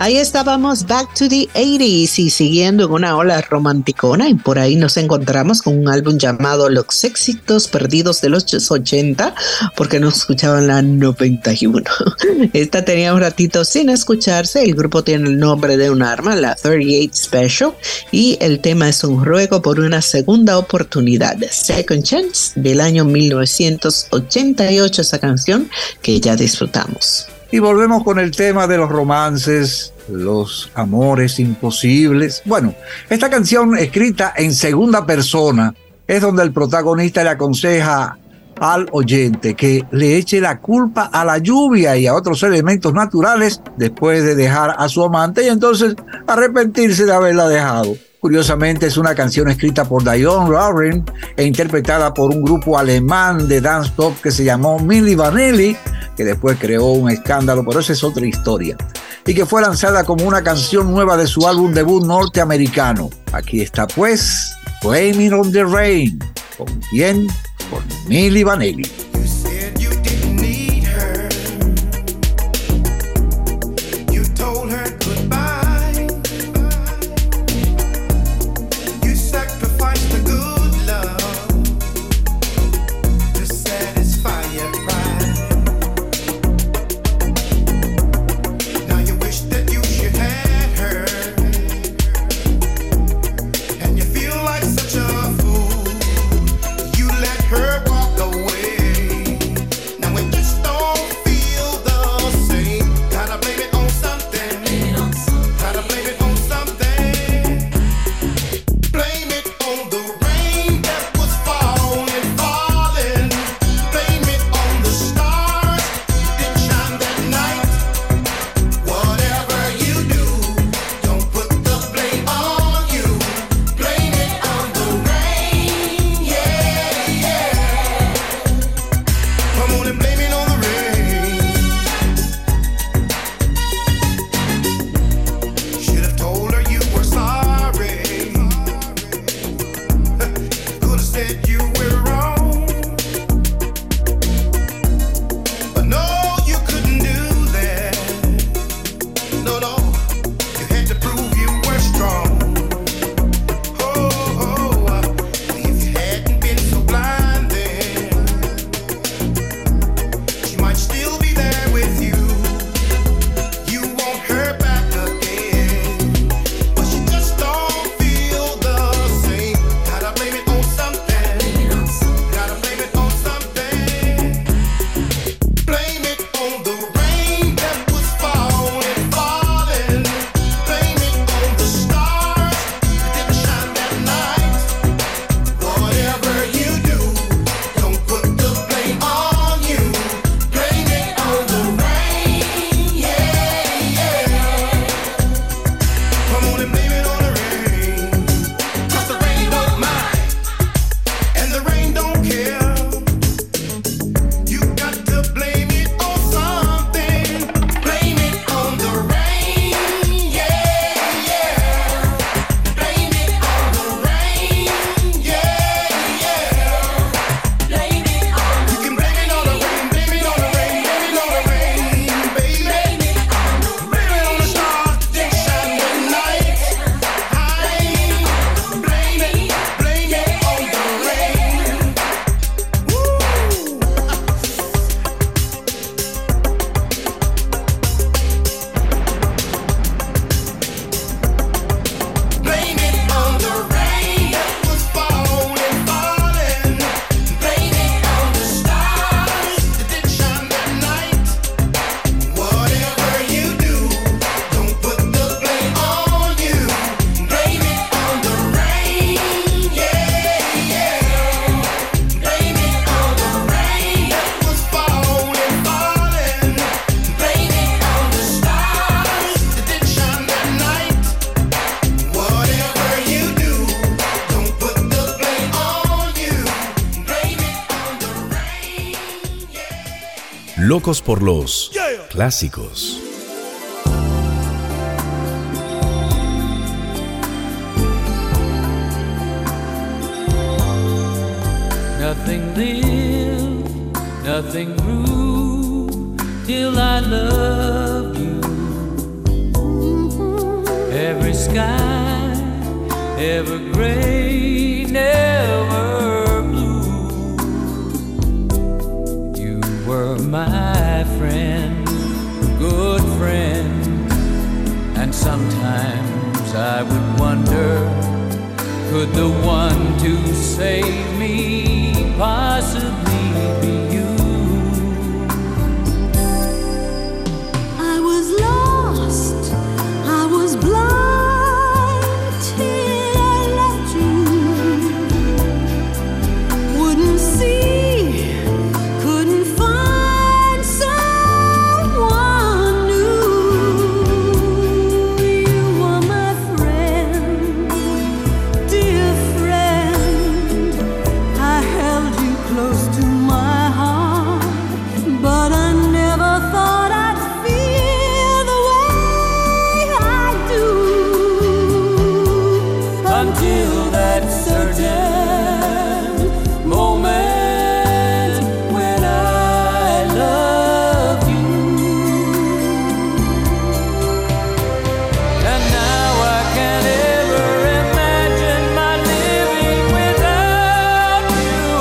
Ahí estábamos, Back to the 80s, y siguiendo en una ola romanticona, y por ahí nos encontramos con un álbum llamado Los éxitos perdidos de los 80, porque no escuchaban la 91. Esta tenía un ratito sin escucharse. El grupo tiene el nombre de un arma, la 38 Special, y el tema es un ruego por una segunda oportunidad, Second Chance, del año 1988, esa canción que ya disfrutamos. Y volvemos con el tema de los romances, los amores imposibles. Bueno, esta canción escrita en segunda persona es donde el protagonista le aconseja al oyente que le eche la culpa a la lluvia y a otros elementos naturales después de dejar a su amante y entonces arrepentirse de haberla dejado. Curiosamente es una canción escrita por Dionne Warwick e interpretada por un grupo alemán de dance pop que se llamó Milli Vanilli, que después creó un escándalo, pero esa es otra historia, y que fue lanzada como una canción nueva de su álbum debut norteamericano. Aquí está pues, Blaming on the Rain. ¿Con quién? Con Milli Vanilli. Locos por los clásicos. Nothing lived, nothing grew till I loved you. sky, ever gray, never blue. You were my friend, good friend, and sometimes I would wonder, could the one to save me possibly be you? I was lost, I was blind till I left you. Wouldn't see, couldn't find someone new. You were my friend, dear friend. I held you close to my heart, but I never thought I'd feel the way I do Until that certain moment when I love you. And now I can't ever imagine my living without you.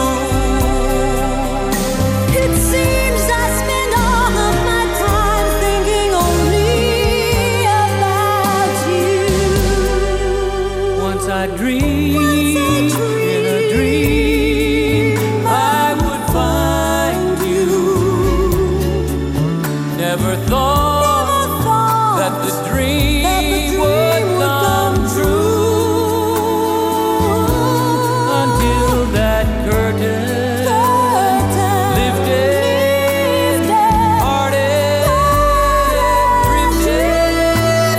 It seems I spend all of my time thinking only about you. Once I dreamed in a dream I would find you. Never thought that the dream would come true until that curtain lifted, parted, drifted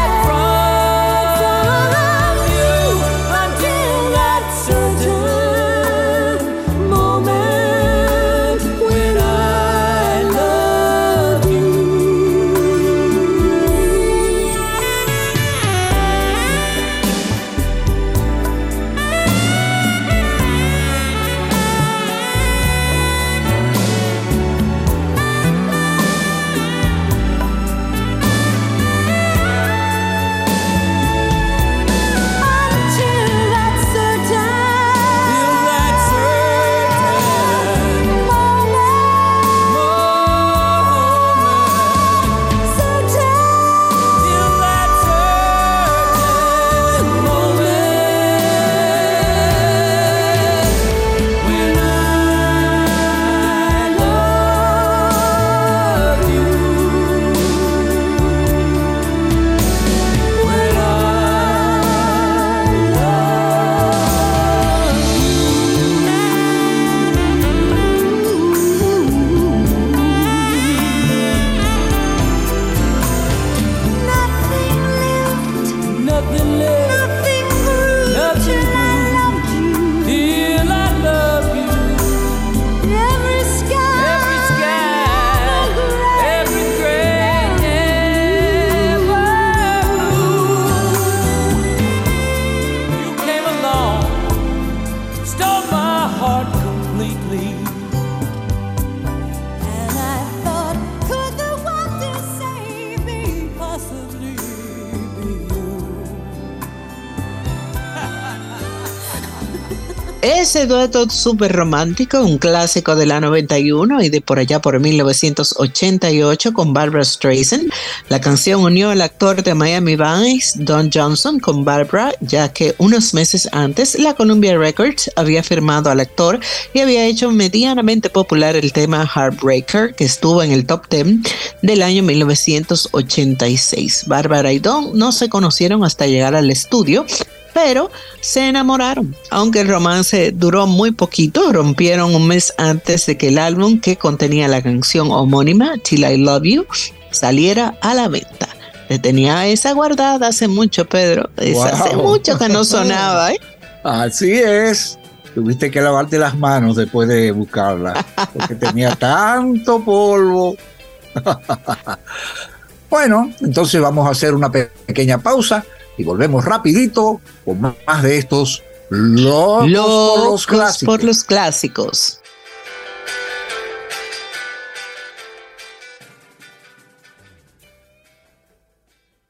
from you until that certain moment when I love you. Until that certain Nothing left, nothing grew till I loved you. till I love you. Every sky, Every gray, never blue. You came along, stole my heart completely. and I thought, could the one to save me possibly be you? Ese dueto súper romántico, un clásico de la 91 y de por allá por 1988 con Barbra Streisand. La canción unió al actor de Miami Vice, Don Johnson, con Barbra, ya que unos meses antes la Columbia Records había firmado al actor y había hecho medianamente popular el tema Heartbreaker, que estuvo en el top 10 del año 1986. Bárbara y Don no se conocieron hasta llegar al estudio, pero se enamoraron. Aunque el romance duró muy poquito, rompieron un mes antes de que el álbum que contenía la canción homónima, Till I Love You, saliera a la venta. Le tenía esa guardada hace mucho, Pedro. Hace mucho que no sonaba, ¿eh? Así es. Tuviste que lavarte las manos después de buscarla, porque tenía tanto polvo. Bueno, entonces vamos a hacer una pequeña pausa y volvemos rapidito con más de estos locos por los clásicos. Por los clásicos.